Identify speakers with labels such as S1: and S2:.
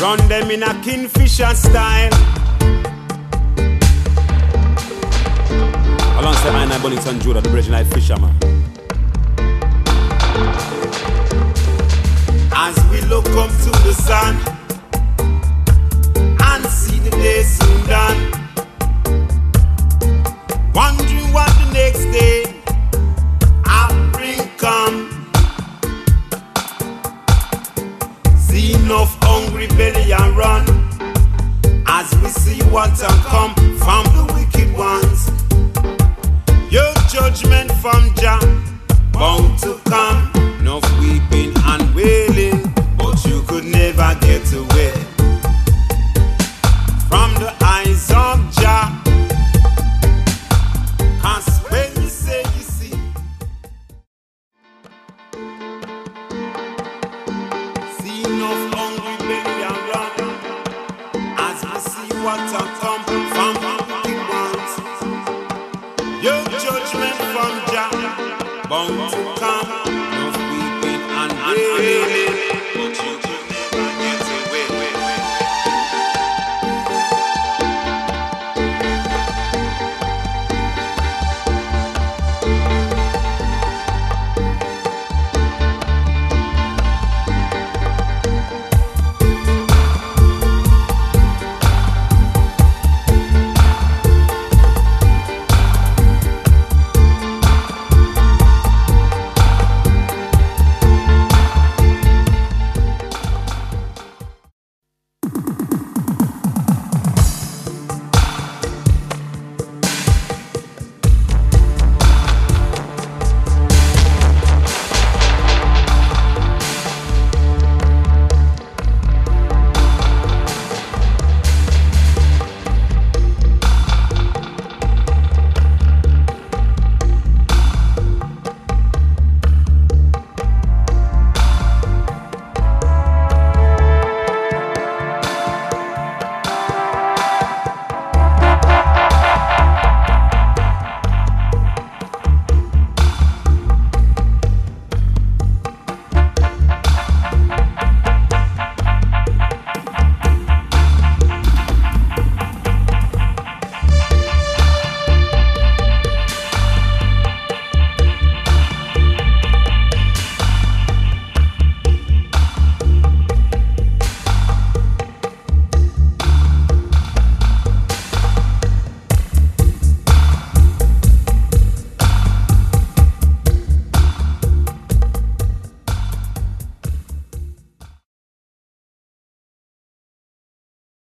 S1: run them in a Kingfisher style. Alongside I and Bonington Judah, the Bridge Night Fisherman. As we look up to the sun and see the day soon done, wondering what the next day I'll bring come. See enough hungry belly and run as we see what will come from the wicked ones. Your judgment from Jah bound to come. Enough weeping and wailing, but you could never get away from the eyes of Jah. 'Cause when you say you see enough hungry belly and run as we see what will come from the wicked ones. Your judgment from Jah bound to come. Enough weeping and wailing.